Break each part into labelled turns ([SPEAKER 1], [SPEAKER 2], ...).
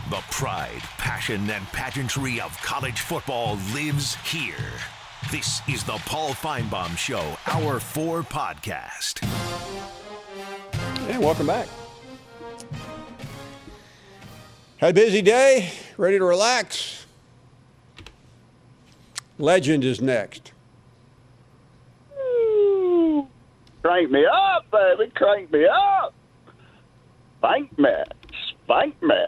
[SPEAKER 1] The pride, passion, and pageantry of college football lives here. This is the Paul Finebaum Show, Hour 4 podcast.
[SPEAKER 2] And welcome back. Had a busy day, ready to relax. Legend is next.
[SPEAKER 3] Ooh, crank me up, baby, crank me up. Spank me, spank me.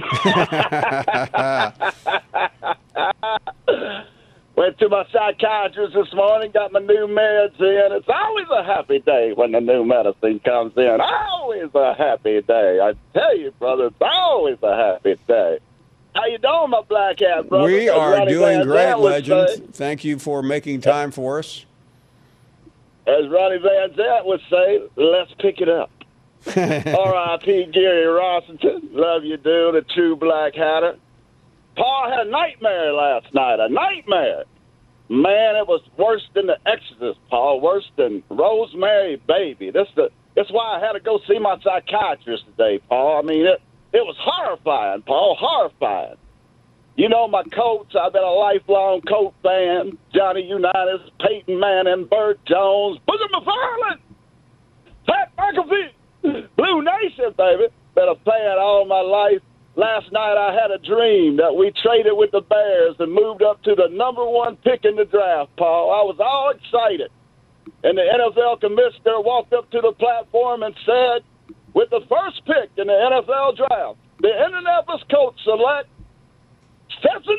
[SPEAKER 3] Went to my psychiatrist this morning, got my new meds in. It's always a happy day when the new medicine comes in. Always a happy day. I tell you, brother, it's always a happy day. How you doing, my black hat brother?
[SPEAKER 2] We are doing great, Legend. Thank you for making time for us.
[SPEAKER 3] As Ronnie Van Zant would say, let's pick it up. R.I.P. Gary Rossington. Love you, dude. A true black hatter. Paul had a nightmare last night. A nightmare. Man, it was worse than the Exorcist, Paul. Worse than Rosemary Baby. That's why I had to go see my psychiatrist today, Paul. I mean, it was horrifying, Paul. Horrifying. You know my Colts. I've been a lifelong Colt fan. Johnny Unitas, Peyton Manning, Burt Jones, Booger McFarland, Pat McAfee. Blue Nation, baby. Been a fan all my life. Last night I had a dream that we traded with the Bears and moved up to the number 1 pick in the draft, Paul. I was all excited. And the NFL commissioner walked up to the platform and said, with the first pick in the NFL draft, the Indianapolis Colts select Stetson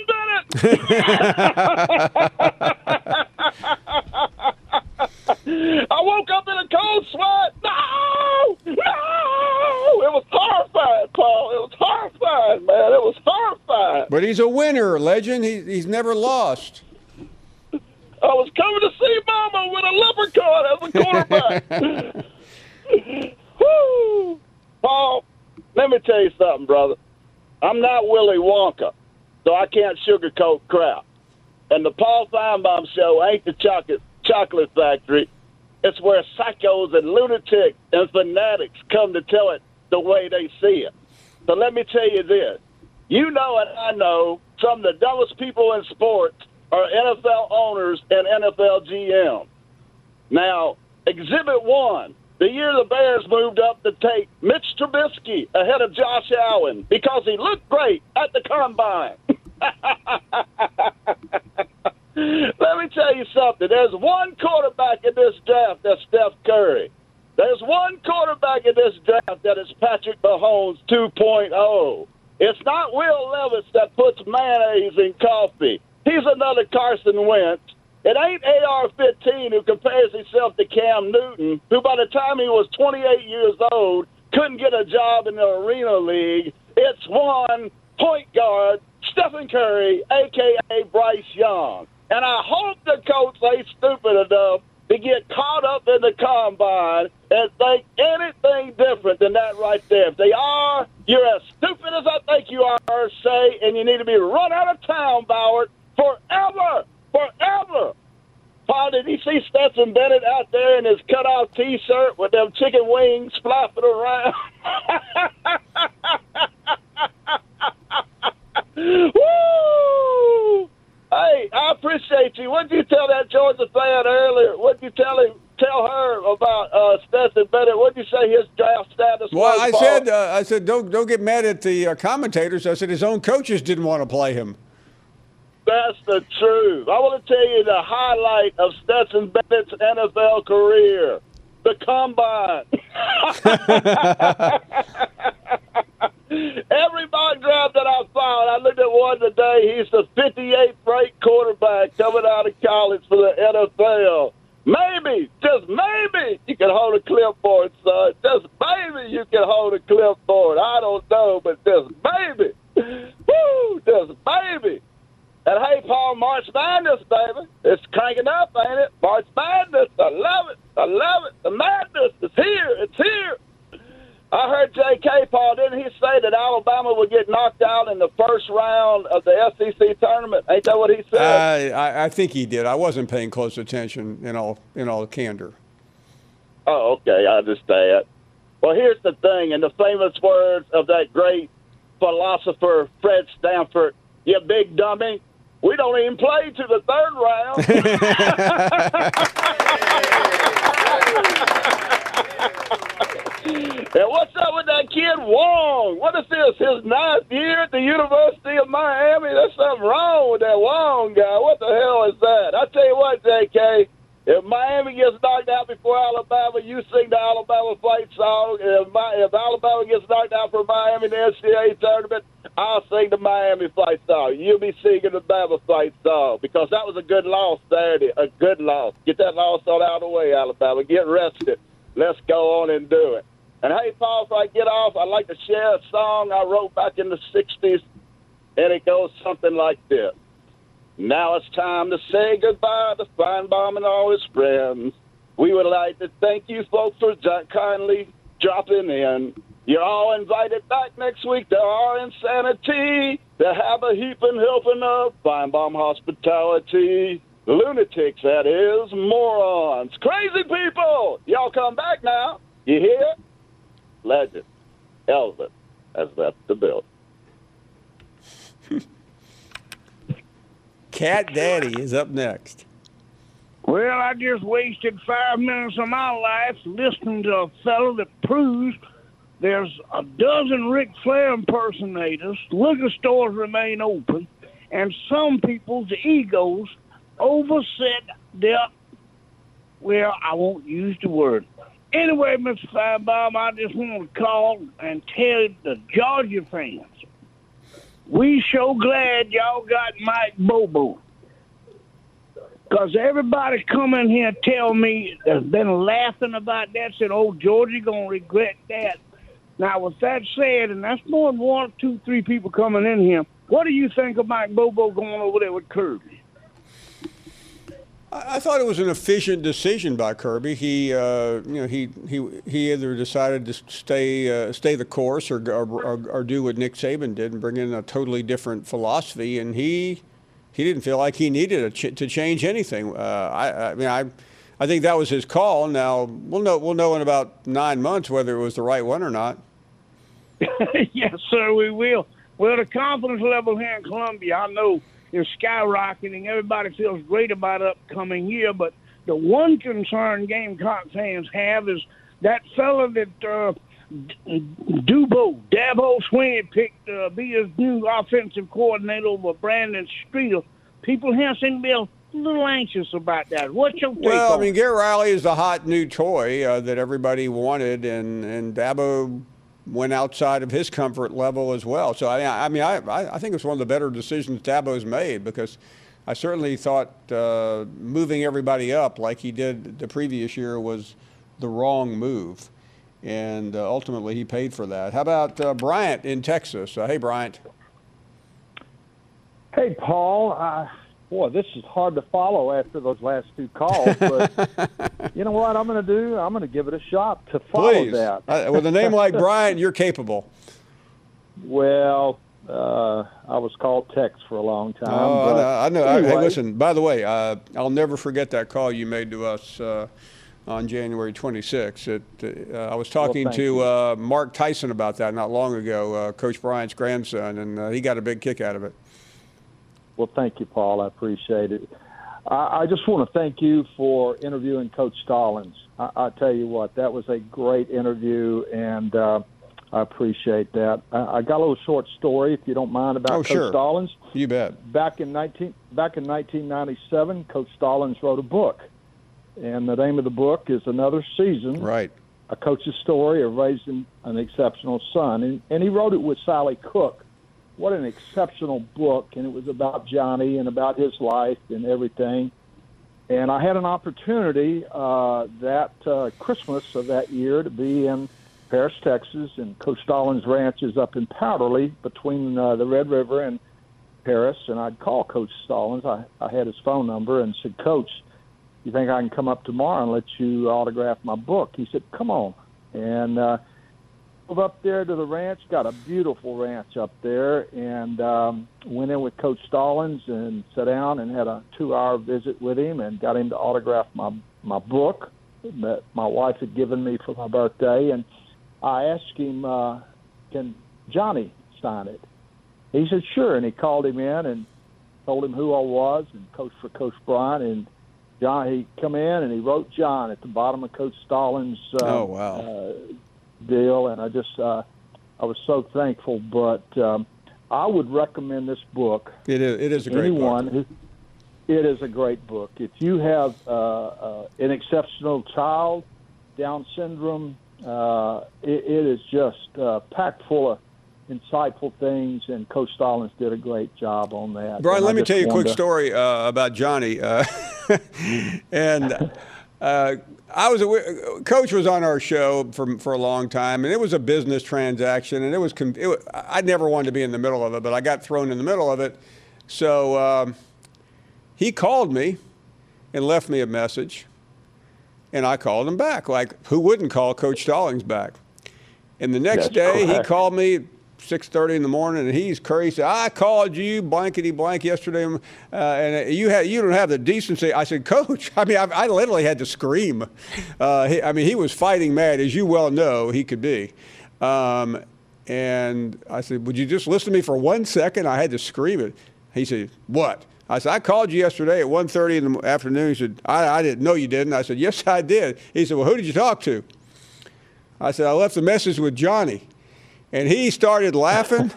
[SPEAKER 3] Bennett. I woke up in a cold sweat. No! It was horrifying, Paul. It was horrifying, man. It was horrifying.
[SPEAKER 2] But he's a winner, Legend. He's never lost.
[SPEAKER 3] I was coming to see Mama with a leprechaun as a quarterback. Woo! Paul, let me tell you something, brother. I'm not Willy Wonka, so I can't sugarcoat crap. And the Paul Finebaum Show ain't the chocolate factory. It's where psychos and lunatics and fanatics come to tell it the way they see it. So let me tell you this. You know and I know some of the dumbest people in sports are NFL owners and NFL GMs. Now, Exhibit 1, the year the Bears moved up to take Mitch Trubisky ahead of Josh Allen because he looked great at the combine. Let me tell you something. There's one quarterback in this draft that's Steph Curry. There's one quarterback in this draft that is Patrick Mahomes 2.0. It's not Will Levis that puts mayonnaise in coffee. He's another Carson Wentz. It ain't AR-15 who compares himself to Cam Newton, who by the time he was 28 years old couldn't get a job in the Arena League. It's one point guard, Stephen Curry, a.k.a. Bryce Young. And I hope the Colts ain't stupid enough to get caught up in the combine and think anything different than that right there. If they are, you're as stupid as I think you are, say, and you need to be run out of town, Boward, forever, forever. Paul, did you see Stetson Bennett out there in his cutout T-shirt with them chicken wings flapping around? Woo! Hey, I appreciate you. What did you tell that Georgia fan earlier? What did you tell her about Stetson Bennett? What did you say his draft status
[SPEAKER 2] was?
[SPEAKER 3] Well,
[SPEAKER 2] I said, don't get mad at the commentators. I said his own coaches didn't want to play him.
[SPEAKER 3] That's the truth. I want to tell you the highlight of Stetson Bennett's NFL career. The combine. Every mock draft that I found, I looked at one today. He's the 58th ranked quarterback coming out of college for the NFL. Maybe, just maybe, you can hold a clipboard, son. Just maybe you can hold a clipboard. I don't know, but just maybe. Woo, just maybe. And hey, Paul, March Madness, baby. It's cranking up, ain't it? March Madness. I love it. I love it. The madness is here. It's here. I heard J.K. Paul, didn't he say that Alabama would get knocked out in the first round of the SEC tournament? Ain't that what he said?
[SPEAKER 2] I think he did. I wasn't paying close attention in all candor.
[SPEAKER 3] Oh, okay. I understand. Well, here's the thing. In the famous words of that great philosopher Fred Stanford, you big dummy. We don't even play to the third round. And what's up with that kid Wong? What is this, his 9th year at the University of Miami? There's something wrong with that Wong guy. What the hell is that? I tell you what, JK, if Miami gets knocked out before Alabama, you sing the Alabama fight song. If Alabama gets knocked out for Miami in the NCAA tournament, I'll sing the Miami fight song. You'll be singing the Bama fight song because that was a good loss Saturday, a good loss. Get that loss on out of the way, Alabama. Get rested. Let's go on and do it. And, hey, Paul, if I get off, I'd like to share a song I wrote back in the 60s, and it goes something like this. Now it's time to say goodbye to Feinbaum and all his friends. We would like to thank you folks for kindly dropping in. You're all invited back next week to our insanity, to have a heaping helping of Feinbaum hospitality. Lunatics, that is, morons, crazy people. Y'all come back now. You hear? Legend Elvis has left the building.
[SPEAKER 2] Cat Daddy is up next.
[SPEAKER 4] Well, I just wasted 5 minutes of my life listening to a fellow that proves there's a dozen Ric Flair impersonators, liquor stores remain open, and some people's egos overset their, well, I won't use the word. Anyway, Mr. Feinbaum, I just want to call and tell the Georgia fans, we so glad y'all got Mike Bobo. Because everybody come in here and tell me has been laughing about that, said, oh, Georgia going to regret that. Now, with that said, and that's more than 1, 2, 3 people coming in here, what do you think of Mike Bobo going over there with Kirby?
[SPEAKER 2] I thought it was an efficient decision by Kirby. He either decided to stay the course or do what Nick Saban did and bring in a totally different philosophy. And he didn't feel like he needed to change anything. I think that was his call. Now we'll know in about 9 months whether it was the right one or not.
[SPEAKER 4] Yes, sir, we will. Well, the confidence level here in Columbia, I know, is skyrocketing. Everybody feels great about upcoming year, but the one concern Gamecock fans have is that fella that Dabo Swinney picked to be his new offensive coordinator over Brandon Streeter. People here seem to be a little anxious about that. What's your take
[SPEAKER 2] Well,
[SPEAKER 4] on
[SPEAKER 2] I mean, Garrett Riley is the hot new toy that everybody wanted, and Dabo went outside of his comfort level as well. So, I think it's one of the better decisions Dabo's made because I certainly thought moving everybody up like he did the previous year was the wrong move. And ultimately he paid for that. How about Bryant in Texas? Hey, Bryant.
[SPEAKER 5] Hey, Paul. Boy, this is hard to follow after those last 2 calls. But you know what I'm going to do? I'm going to give it a shot to follow that.
[SPEAKER 2] With a name like Bryant, you're capable.
[SPEAKER 5] Well, I was called Tex for a long time.
[SPEAKER 2] Oh, I know.
[SPEAKER 5] Anyway.
[SPEAKER 2] Hey, listen, by the way, I'll never forget that call you made to us on January 26th. I was talking to Mark Tyson about that not long ago, Coach Bryant's grandson, and he got a big kick out of it.
[SPEAKER 5] Well, thank you, Paul. I appreciate it. I just want to thank you for interviewing Coach Stallings. I tell you what, that was a great interview, and I appreciate that. I got a little short story, if you don't mind, about Coach Stallings.
[SPEAKER 2] You bet.
[SPEAKER 5] Back in 1997, Coach Stallings wrote a book, and the name of the book is Another Season.
[SPEAKER 2] Right.
[SPEAKER 5] A Coach's Story of Raising an Exceptional Son. And he wrote it with Sally Cook. What an exceptional book, and it was about Johnny and about his life and everything. And I had an opportunity that Christmas of that year to be in Paris, Texas, and Coach Stallings' ranch is up in Powderly between the Red River and Paris. And I'd call Coach Stallings. I had his phone number and said, Coach, you think I can come up tomorrow and let you autograph my book? He said, come on. And drove up there to the ranch, got a beautiful ranch up there, and went in with Coach Stallings and sat down and had a 2-hour visit with him and got him to autograph my book that my wife had given me for my birthday. And I asked him, can Johnny sign it? He said, sure. And he called him in and told him who I was and coached for Coach Bryant. And John, he come in and he wrote John at the bottom of Coach Stallings' deal. And I was so thankful. But I would recommend this book.
[SPEAKER 2] It is a great book.
[SPEAKER 5] It is a great book. If you have an exceptional child, Down syndrome, it is just packed full of insightful things, and Coach Stallings did a great job on that.
[SPEAKER 2] Brian, let me tell you a quick story about Johnny. Coach was on our show for a long time, and it was a business transaction, and I never wanted to be in the middle of it, but I got thrown in the middle of it. So he called me and left me a message, and I called him back. Like, who wouldn't call Coach Stallings back? And the next day, he called me 6:30 in the morning, and he's crazy. He said, I called you blankety blank yesterday, and you don't have the decency. I said, Coach, I literally had to scream. He was fighting mad, as you well know he could be. And I said, would you just listen to me for 1 second? I had to scream it. He said, what? I said, I called you yesterday at 1:30 in the afternoon. He said, I didn't know you didn't. I said, yes, I did. He said, well, who did you talk to? I said, I left a message with Johnny. And he started laughing.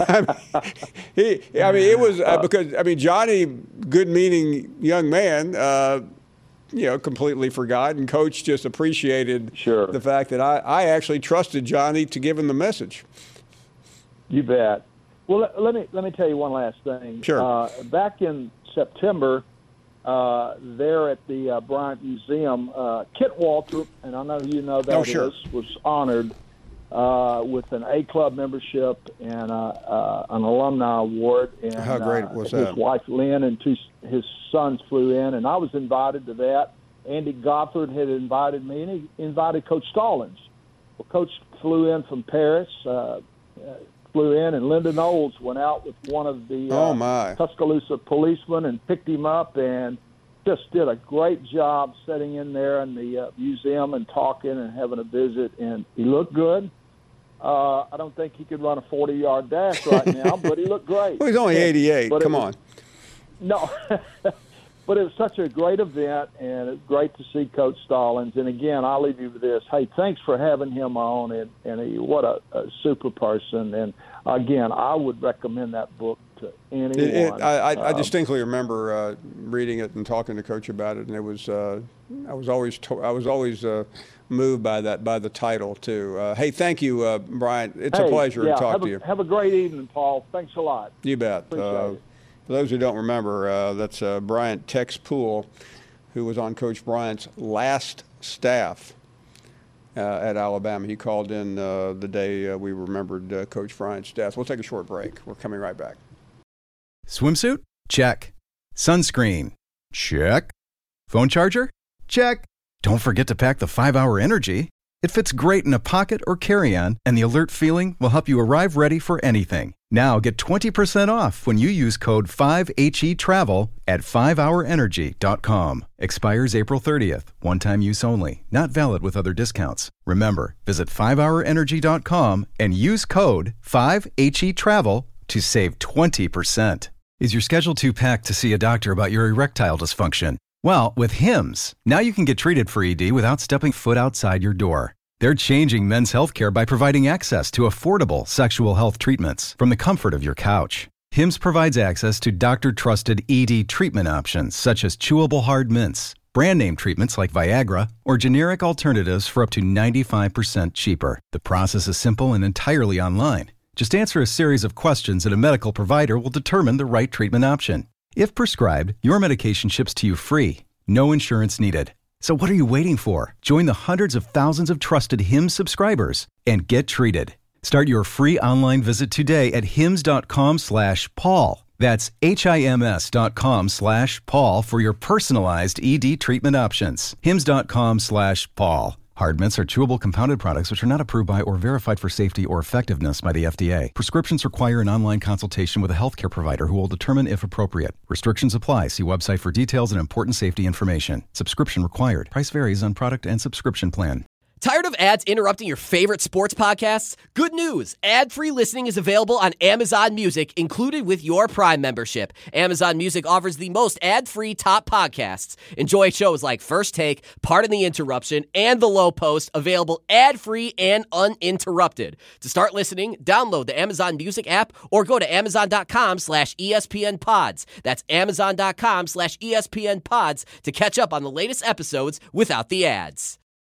[SPEAKER 2] It was because Johnny, good-meaning young man, completely forgot, and Coach just appreciated the fact that I actually trusted Johnny to give him the message.
[SPEAKER 5] You bet. Well, let me tell you one last thing.
[SPEAKER 2] Sure.
[SPEAKER 5] Back in September, there at the Bryant Museum, Kent Waltrip, and I know you know that was honored with an A-Club membership and an alumni award. And
[SPEAKER 2] how great was that?
[SPEAKER 5] His wife Lynn and his sons flew in, and I was invited to that. Andy Goffard had invited me, and he invited Coach Stallings. Well, Coach flew in from Paris, and Linda Knowles went out with one of the Tuscaloosa policemen and picked him up and just did a great job sitting in there in the museum and talking and having a visit. And he looked good. I don't think he could run a 40-yard dash right now, but he looked great.
[SPEAKER 2] Well, he's only 88. Come on. No.
[SPEAKER 5] But it was such a great event, and it's great to see Coach Stallings. And, again, I'll leave you with this. Hey, thanks for having him on, and what a super person. And, again, I would recommend that book to anyone.
[SPEAKER 2] I distinctly remember reading it and talking to Coach about it, and it was I was always moved by the title too. Hey, thank you, Brian. It's a pleasure to talk to you.
[SPEAKER 5] Have a great evening, Paul. Thanks a lot.
[SPEAKER 2] You bet.
[SPEAKER 5] Appreciate it.
[SPEAKER 2] For those who don't remember, that's Bryant Tex Poole, who was on Coach Bryant's last staff at Alabama. He called in the day we remembered Coach Bryant's death. We'll take a short break. We're coming right back.
[SPEAKER 6] Swimsuit? Check. Sunscreen? Check. Phone charger? Check. Don't forget to pack the 5-Hour Energy. It fits great in a pocket or carry-on, and the alert feeling will help you arrive ready for anything. Now get 20% off when you use code 5HETRAVEL at 5hourenergy.com. Expires April 30th. One-time use only. Not valid with other discounts. Remember, visit 5hourenergy.com and use code 5HETRAVEL to save 20%. Is your schedule too packed to see a doctor about your erectile dysfunction? Well, with Hims, now you can get treated for ED without stepping foot outside your door. They're changing men's healthcare by providing access to affordable sexual health treatments from the comfort of your couch. Hims provides access to doctor-trusted ED treatment options such as chewable hard mints, brand name treatments like Viagra, or generic alternatives for up to 95% cheaper. The process is simple and entirely online. Just answer a series of questions and a medical provider will determine the right treatment option. If prescribed, your medication ships to you free. No insurance needed. So what are you waiting for? Join the hundreds of thousands of trusted Hims subscribers and get treated. Start your free online visit today at hims.com/Paul. That's HIMS.com/Paul for your personalized ED treatment options. hims.com/Paul. Hard mints are chewable compounded products which are not approved by or verified for safety or effectiveness by the FDA. Prescriptions require an online consultation with a healthcare provider who will determine if appropriate. Restrictions apply. See website for details and important safety information. Subscription required. Price varies on product and subscription plan.
[SPEAKER 7] Tired of ads interrupting your favorite sports podcasts? Good news! Ad-free listening is available on Amazon Music, included with your Prime membership. Amazon Music offers the most ad-free top podcasts. Enjoy shows like First Take, Pardon the Interruption, and The Low Post, available ad-free and uninterrupted. To start listening, download the Amazon Music app or go to amazon.com/ESPN Pods. That's amazon.com/ESPN Pods to catch up on the latest episodes without the ads.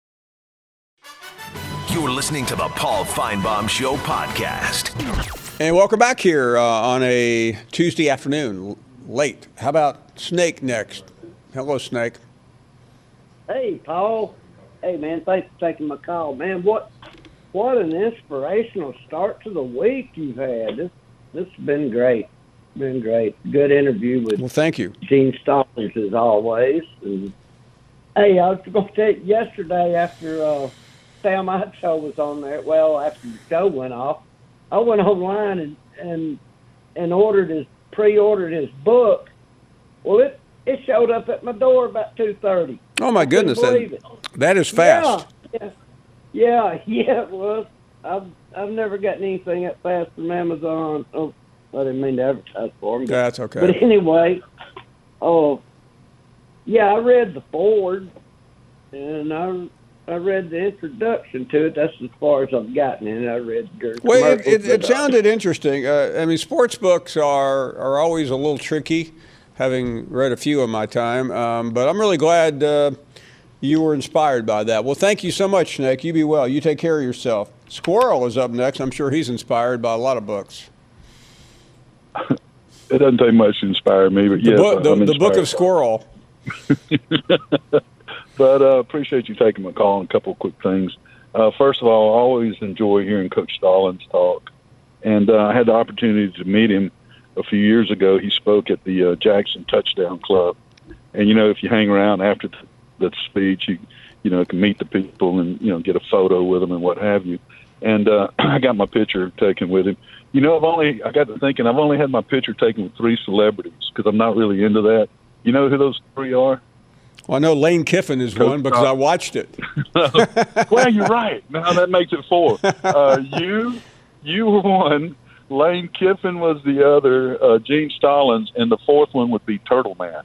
[SPEAKER 1] You're listening to the Paul Feinbaum Show podcast.
[SPEAKER 2] And welcome back here on a Tuesday afternoon, late. How about Snake next? Hello, Snake.
[SPEAKER 8] Hey, Paul. Hey, man, thanks for taking my call. Man, what an inspirational start to the week you've had. This has been great. Been great. Good interview with
[SPEAKER 2] thank you.
[SPEAKER 8] Gene Stallings, as always. And, hey, I was going to tell you, yesterday after Sam Icho was on there, after the show went off, I went online and pre-ordered his book. Well, it showed up at my door about 2:30.
[SPEAKER 2] Oh my goodness, that is fast.
[SPEAKER 8] Yeah, it was. I've never gotten anything that fast from Amazon. Oh, I didn't mean to advertise for them.
[SPEAKER 2] That's okay.
[SPEAKER 8] But anyway, I read the foreword, and I read the introduction to it. That's as far as I've gotten in it. I read the
[SPEAKER 2] Well, it sounded interesting. I mean, sports books are always a little tricky, having read a few in my time. But I'm really glad you were inspired by that. Well, thank you so much, Snake. You be well. You take care of yourself. Squirrel is up next. I'm sure he's inspired by a lot of books.
[SPEAKER 9] It doesn't take much to inspire me, but
[SPEAKER 2] the book of Squirrel.
[SPEAKER 9] But appreciate you taking my call on a couple of quick things. First of all, I always enjoy hearing Coach Stallings talk. And I had the opportunity to meet him a few years ago. He spoke at the Jackson Touchdown Club. And, if you hang around after the speech, you can meet the people and, get a photo with them and what have you. And I got my picture taken with him. I got to thinking, I've only had my picture taken with 3 celebrities because I'm not really into that. You know who those 3 are?
[SPEAKER 2] Well, I know Lane Kiffin is one because I watched it.
[SPEAKER 9] Well, you're right. Now that makes it 4. You were one. Lane Kiffin was the other. Gene Stallings, and the 4th one would be Turtle Man.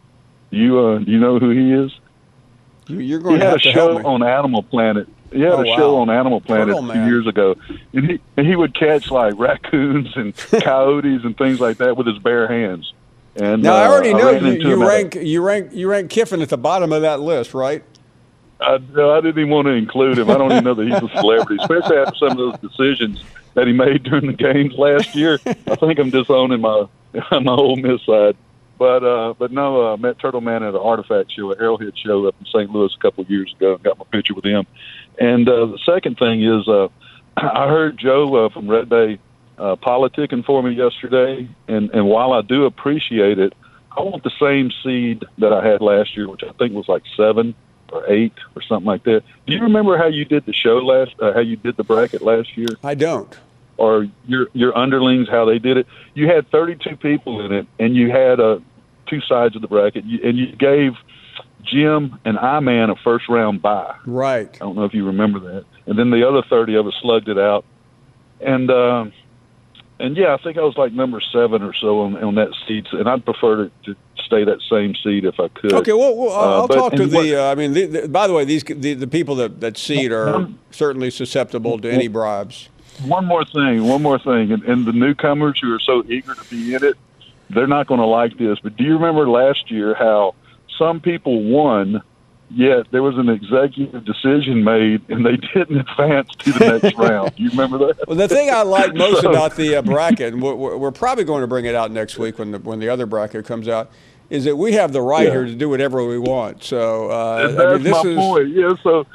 [SPEAKER 9] You know who he is?
[SPEAKER 2] You're going to have to
[SPEAKER 9] help me.
[SPEAKER 2] He had a show
[SPEAKER 9] on Animal Planet. He had a show on Animal Planet a few years ago, and he would catch like raccoons and coyotes and things like that with his bare hands. And
[SPEAKER 2] now I already know you rank Kiffin at the bottom of that list, right?
[SPEAKER 9] I didn't even want to include him. I don't even know that he's a celebrity, especially after some of those decisions that he made during the games last year. I think I'm disowning my Ole Miss side. But no, I met Turtle Man at an Artifact show, an Arrowhead show up in St. Louis a couple of years ago, and got my picture with him. And the second thing is I heard Joe from Red Bay politicking for me yesterday, and while I do appreciate it, I want the same seed that I had last year, which I think was like 7 or 8 or something like that. Do you remember how you did the show how you did the bracket last year?
[SPEAKER 2] I don't.
[SPEAKER 9] Or your underlings, how they did it? You had 32 people in it, and you had 2 sides of the bracket, and you gave Jim and I-Man a first-round bye.
[SPEAKER 2] Right.
[SPEAKER 9] I don't know if you remember that. And then the other 30 of us slugged it out. And yeah, I think I was like number 7 or so on that seed, and I'd prefer to stay that same seed if I could.
[SPEAKER 2] Okay, well I'll talk to by the way, the people that seed are certainly susceptible to any bribes.
[SPEAKER 9] One more thing, and the newcomers who are so eager to be in it, they're not going to like this, but do you remember last year how some people won, yet there was an executive decision made, and they didn't advance to the next round? Do you remember that?
[SPEAKER 2] Well, the thing I like most about the bracket, and we're probably going to bring it out next week when the other bracket comes out, is that we have the right here to do whatever we want. So
[SPEAKER 9] that's my point. Yeah, so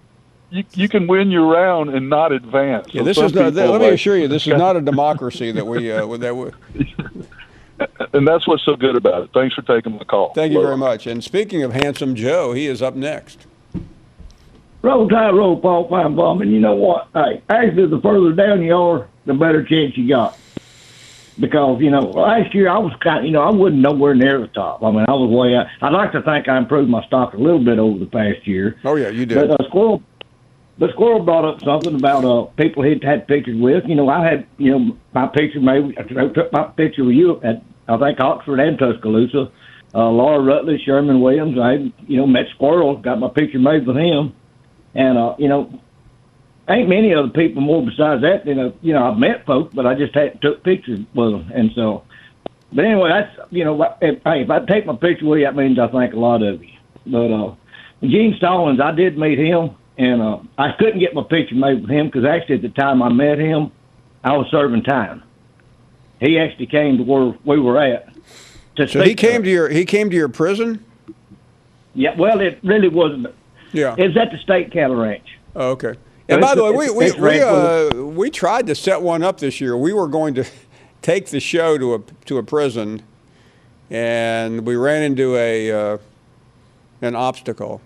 [SPEAKER 9] you can win your round and not advance.
[SPEAKER 2] Yeah, this is not. Let me assure you, this is not a democracy that we.
[SPEAKER 9] And that's what's so good about it. Thanks for taking the call.
[SPEAKER 2] Thank you very much. And speaking of Handsome Joe, he is up next.
[SPEAKER 4] Roll Tide, roll Paul Feinbaum. And you know what? Hey, actually, the further down you are, the better chance you got. Because, last year I was I wasn't nowhere near the top. I mean, I was way out. I'd like to think I improved my stock a little bit over the past year.
[SPEAKER 2] Oh, yeah, you did.
[SPEAKER 4] But
[SPEAKER 10] But Squirrel brought up something about people he'd had pictures with. I had, my picture made. I took my picture with you at, I think, Oxford and Tuscaloosa. Laura Rutledge, Sherman Williams. I, met Squirrel, got my picture made with him. And, ain't many other people more besides that. I've met folks, but I just hadn't took pictures with them. And so, but anyway, that's, if I take my picture with you, that means I think a lot of you. But Gene Stallings, I did meet him. And I couldn't get my picture made with him because actually at the time I met him, I was serving time. He actually came to where we were at.
[SPEAKER 2] So he came to your prison?
[SPEAKER 10] Yeah. Well, it really wasn't.
[SPEAKER 2] Yeah.
[SPEAKER 10] It was at the state cattle ranch.
[SPEAKER 2] Oh, okay. And by the way, we tried to set one up this year. We were going to take the show to a prison, and we ran into an obstacle.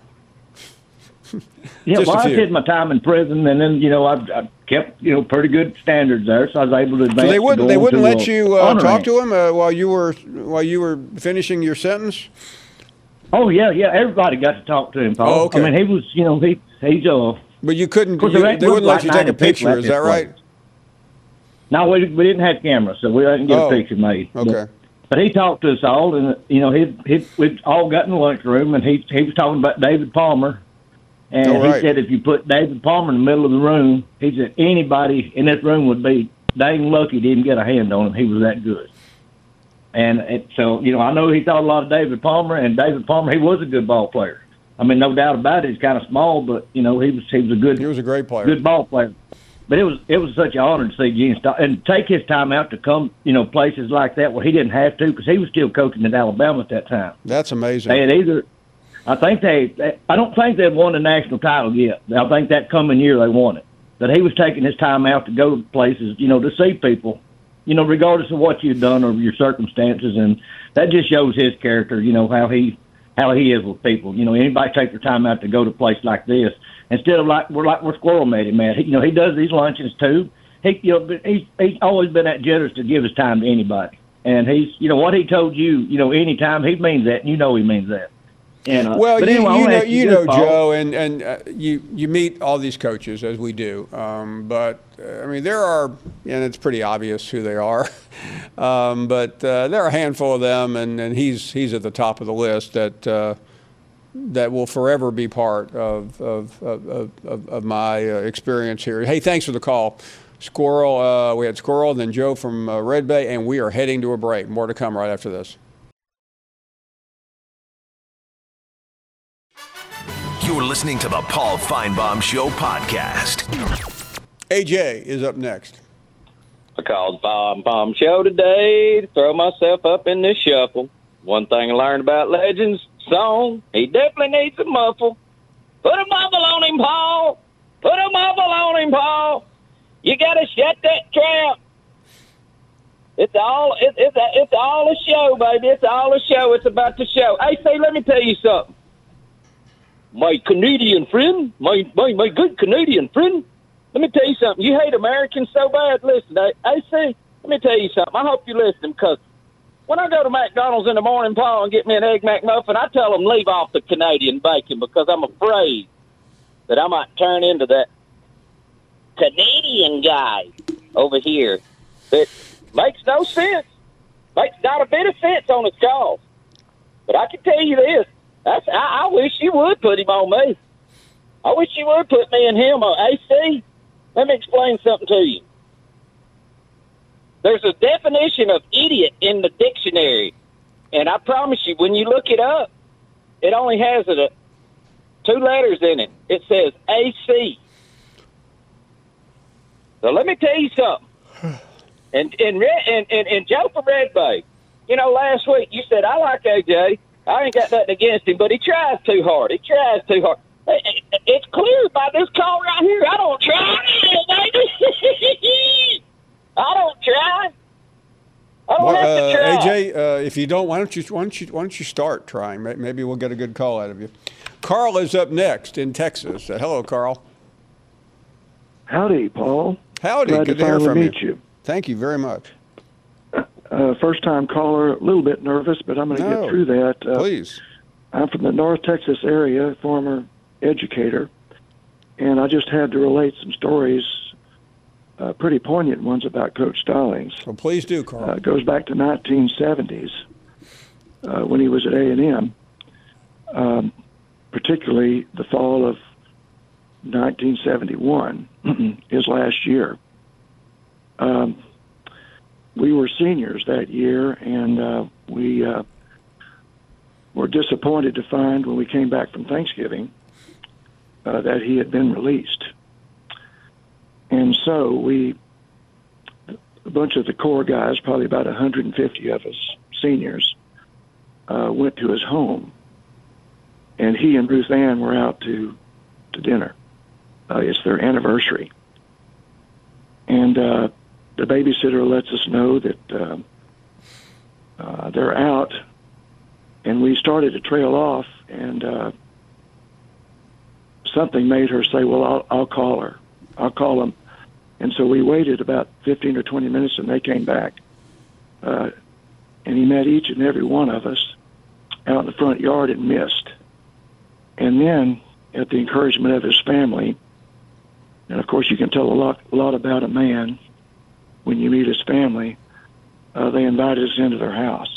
[SPEAKER 10] Yeah, well, I did my time in prison, and then I kept pretty good standards there, so I was able to advance.
[SPEAKER 2] So they wouldn't let you talk to him while you were finishing your sentence.
[SPEAKER 10] Oh yeah, everybody got to talk to him, Paul.
[SPEAKER 2] Oh, okay.
[SPEAKER 10] I mean, he was, he's
[SPEAKER 2] But you couldn't. They wouldn't let you take a picture. Is that right?
[SPEAKER 10] No, we didn't have cameras, so we didn't get a picture made.
[SPEAKER 2] Okay.
[SPEAKER 10] But he talked to us all, and we all got in the lunchroom, and he was talking about David Palmer. And he said if you put David Palmer in the middle of the room, he said anybody in this room would be dang lucky to even get a hand on him. He was that good. And so, I know he thought a lot of David Palmer, and David Palmer, he was a good ball player. I mean, no doubt about it. He's kind of small, but, he was a great player. Good ball player. But it was such an honor to see Gene and take his time out to come, places like that where he didn't have to because he was still coaching at Alabama at that time.
[SPEAKER 2] That's amazing.
[SPEAKER 10] They had I don't think they'd won the national title yet. I think that coming year they won it. But he was taking his time out to go to places, to see people, regardless of what you've done or your circumstances. And that just shows his character, how he is with people. Anybody take their time out to go to a place like this instead of we're Squirrel made him, man. He does these luncheons too. He's always been that generous to give his time to anybody. And he's, what he told you, anytime, he means that, and he means that. And,
[SPEAKER 2] well,
[SPEAKER 10] anyway,
[SPEAKER 2] you know, Joe, and you meet all these coaches as we do, but I mean there are, and it's pretty obvious who they are, but there are a handful of them, and he's at the top of the list that will forever be part of my experience here. Hey, thanks for the call, Squirrel. We had Squirrel, then Joe from Red Bay, and we are heading to a break. More to come right after this.
[SPEAKER 1] You're listening to the Paul Feinbaum Show podcast.
[SPEAKER 2] AJ is up next.
[SPEAKER 11] I called the Feinbaum Show today to throw myself up in this shuffle. One thing I learned about Legends song, he definitely needs a muffle. Put a muffle on him, Paul. Put a muffle on him, Paul. You got to shut that trap. It's all a show, baby. It's all a show. It's about the show. Hey, say, let me tell you something. My Canadian friend, my good Canadian friend, let me tell you something. You hate Americans so bad. Listen, AC, let me tell you something. I hope you listen, because when I go to McDonald's in the morning, Paul, and get me an Egg McMuffin, I tell them leave off the Canadian bacon because I'm afraid that I might turn into that Canadian guy over here that makes no sense. Makes not a bit of sense on his calls. But I can tell you this. I wish you would put him on me. I wish you would put me and him on. AC, let me explain something to you. There's a definition of idiot in the dictionary, and I promise you, when you look it up, it only has 2 letters in it. It says AC. So let me tell you something. And Joe from Red Bay, last week you said, I like AJ. I ain't got nothing against him, but he tries too hard. It's clear by this call right here. I don't try, baby. I don't try. I don't have to try.
[SPEAKER 2] AJ, if you don't, why don't you start trying? Maybe we'll get a good call out of you. Carl is up next in Texas. Hello, Carl.
[SPEAKER 12] Howdy, Paul.
[SPEAKER 2] Howdy.
[SPEAKER 12] Glad
[SPEAKER 2] good
[SPEAKER 12] to
[SPEAKER 2] hear from
[SPEAKER 12] meet you.
[SPEAKER 2] Thank you very much.
[SPEAKER 12] First-time caller, a little bit nervous, but I'm going to get through that.
[SPEAKER 2] Please.
[SPEAKER 12] I'm from the North Texas area, former educator. And I just had to relate some stories, pretty poignant ones about Coach Stallings.
[SPEAKER 2] Well, please do, Carl.
[SPEAKER 12] It goes back to 1970s when he was at A&M, particularly the fall of 1971, his last year. We were seniors that year, and we were disappointed to find when we came back from Thanksgiving that he had been released. And so a bunch of the core guys, probably about 150 of us seniors, went to his home. And he and Ruth Ann were out to dinner. It's their anniversary. And the babysitter lets us know that they're out. And we started to trail off, and something made her say, well, I'll call her. I'll call them. And so we waited about 15 or 20 minutes, and they came back. And he met each and every one of us out in the front yard and missed. And then, at the encouragement of his family, and of course you can tell a lot about a man when you meet his family, they invited us into their house.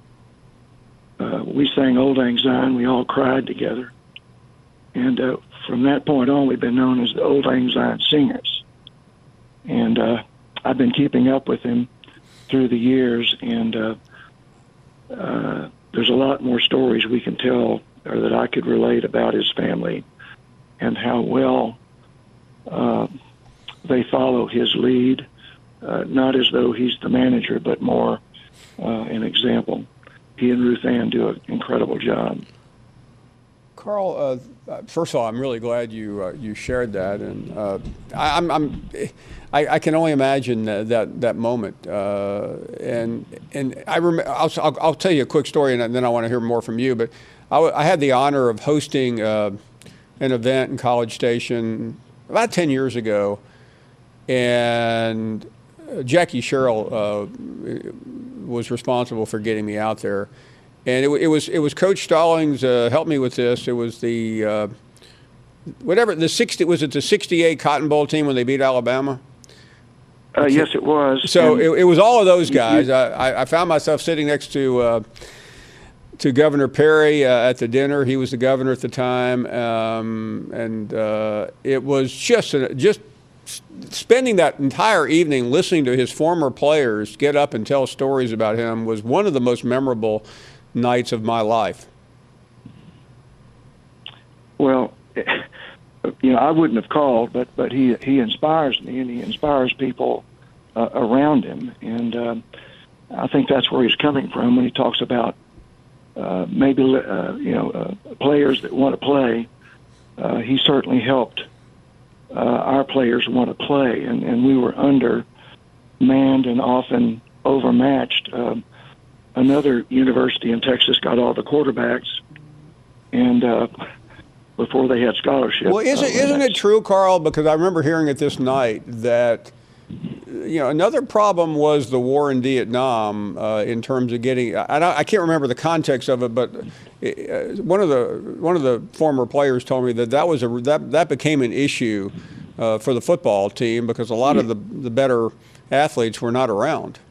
[SPEAKER 12] We sang Old Lang Syne. We all cried together. And from that point on, we've been known as the Old Lang Syne Singers. And I've been keeping up with him through the years, and there's a lot more stories we can tell or that I could relate about his family and how well they follow his lead, not as though he's the manager, but more an example. He and Ruth Ann do an incredible job.
[SPEAKER 2] Carl, first of all, I'm really glad you shared that, and I can only imagine that moment. And I remember. I'll tell you a quick story, and then I want to hear more from you. But I had the honor of hosting an event in College Station about 10 years ago, and Jackie Sherrill was responsible for getting me out there. And it was Coach Stallings helped me with this. It was the was it the '68 Cotton Bowl team when they beat Alabama?
[SPEAKER 12] Yes, it was.
[SPEAKER 2] So it was all of those guys. I found myself sitting next to Governor Perry at the dinner. He was the governor at the time, and it was just spending that entire evening listening to his former players get up and tell stories about him was one of the most memorable nights of my life.
[SPEAKER 12] Well, I wouldn't have called, but he inspires me, and he inspires people around him, and I think that's where he's coming from when he talks about players that want to play. He certainly helped our players want to play, and we were undermanned and often overmatched. Another university in Texas got all the quarterbacks, and before they had scholarships.
[SPEAKER 2] Well, isn't it true, Carl? Because I remember hearing it this night that another problem was the war in Vietnam in terms of getting. I can't remember the context of it, but one of the former players told me that became an issue for the football team because a lot of the better athletes were not around.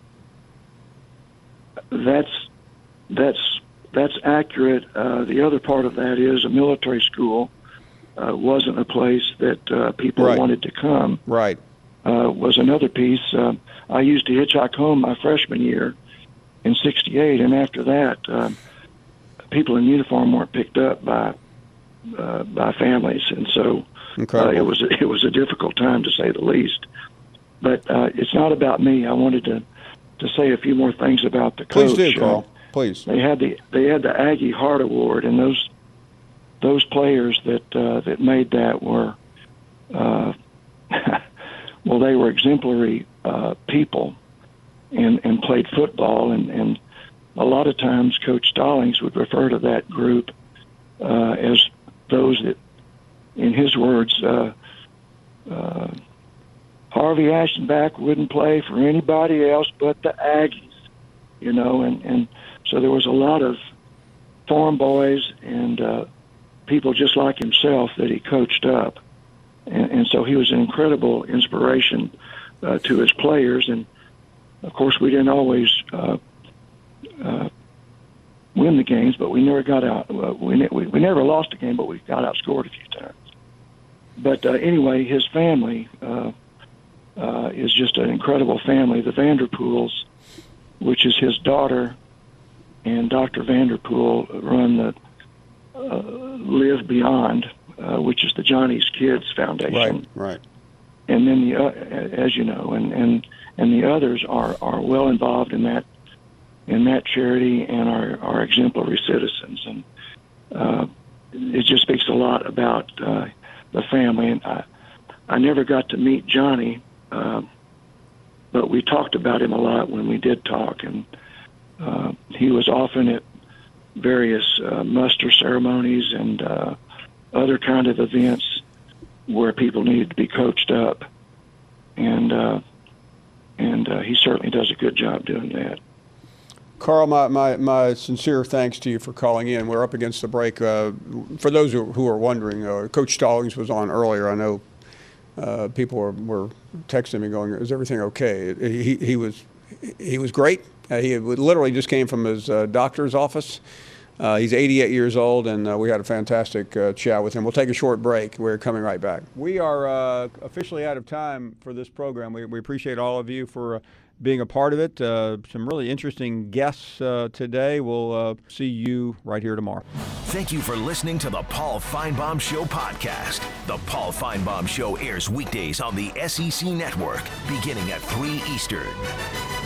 [SPEAKER 12] That's accurate. The other part of that is a military school wasn't a place that people wanted to come.
[SPEAKER 2] Right.
[SPEAKER 12] Was another piece. I used to hitchhike home my freshman year in '68, and after that, people in uniform weren't picked up by families, and so it was a difficult time to say the least. But it's not about me. I wanted to say a few more things about the coach.
[SPEAKER 2] Please do, Carl. Please.
[SPEAKER 12] They had the Aggie Heart Award, and those players that made that were well, they were exemplary people and played football, and a lot of times Coach Stallings would refer to that group as those that, in his words, Harvey Ashtenbach wouldn't play for anybody else but the Aggies, and so there was a lot of farm boys and people just like himself that he coached up. and so he was an incredible inspiration to his players. And of course, we didn't always win the games, but we never got out. We never lost a game, but we got outscored a few times. But anyway, his family is just an incredible family. The Vanderpools, which is his daughter, and Dr. Vanderpool run the Live Beyond, which is the Johnny's Kids Foundation.
[SPEAKER 2] Right.
[SPEAKER 12] And then as you know, and the others are well involved in that charity and are exemplary citizens. And it just speaks a lot about the family. And I never got to meet Johnny, but we talked about him a lot when we did talk. And he was often at various muster ceremonies and other kind of events where people needed to be coached up. And he certainly does a good job doing that.
[SPEAKER 2] Carl, my sincere thanks to you for calling in. We're up against the break. For those who are wondering, Coach Stallings was on earlier. I know people were texting me going, "Is everything okay?" He was great. He literally just came from his doctor's office. He's 88 years old, and we had a fantastic chat with him. We'll take a short break. We're coming right back. We are officially out of time for this program. We appreciate all of you for being a part of it. Some really interesting guests today. We'll see you right here tomorrow.
[SPEAKER 1] Thank you for listening to the Paul Finebaum Show podcast. The Paul Finebaum Show airs weekdays on the SEC Network, beginning at 3 Eastern.